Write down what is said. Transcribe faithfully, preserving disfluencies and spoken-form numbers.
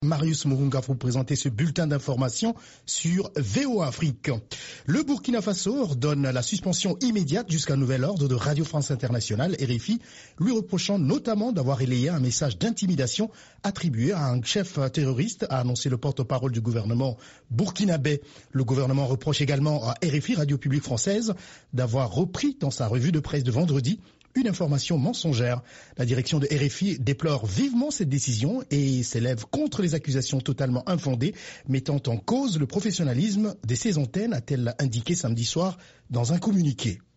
Marius Mourunga vous présenter ce bulletin d'information sur V O A Afrique. Le Burkina Faso ordonne la suspension immédiate jusqu'à nouvel ordre de Radio France Internationale, R F I, lui reprochant notamment d'avoir relayé un message d'intimidation attribué à un chef terroriste, a annoncé le porte-parole du gouvernement burkinabé. Le gouvernement reproche également à R F I, Radio Publique Française, d'avoir repris dans sa revue de presse de vendredi une information mensongère. La direction de R F I déplore vivement cette décision et s'élève contre les accusations totalement infondées, mettant en cause le professionnalisme de ses antennes, a-t-elle indiqué samedi soir dans un communiqué.